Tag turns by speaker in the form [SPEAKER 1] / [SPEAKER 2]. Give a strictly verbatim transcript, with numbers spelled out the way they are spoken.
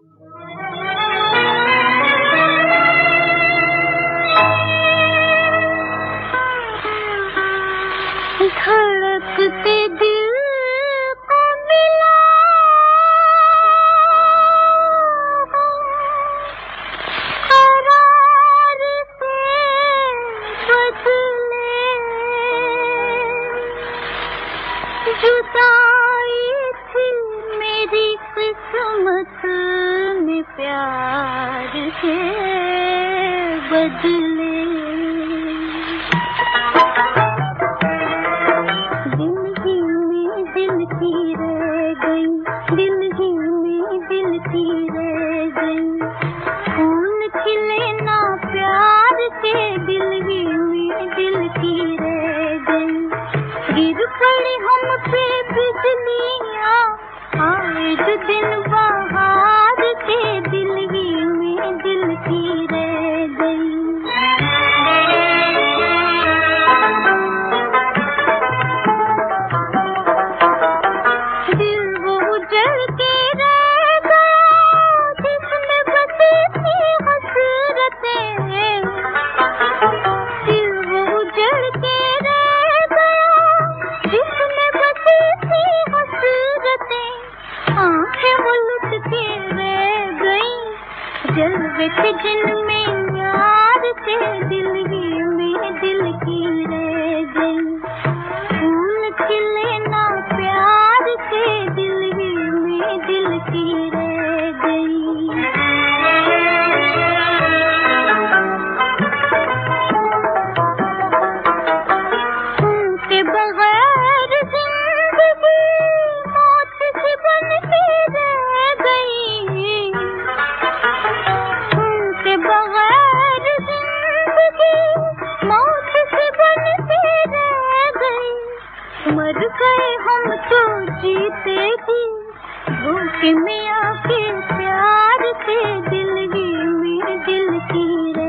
[SPEAKER 1] धड़कते दिल को मिला करार से बदले, जुदाई थी मेरी किस्मत में प्यार के बदले। दिल ही में दिल की रह गई, फूल खिले ना प्यार के, दिल ही में दिल की रह गई। गिर पड़ी हम पे बिजलियाँ आए जो दिन बहार के, दिल ही में दिल की रह गई। जलवे थे जिनमें यार थे, दिल ही में दिल की रह गई। फूल खिले ना प्यार के, दिल ही में दिल की रह गई। उनके बगैर जिंदगी मौत से बन के रह गई। बगैर जिंदगी मौत से बन के रह गई। मर गए हम तो जीते जी, धोखे में आके प्यार से, दिल ही में दिल की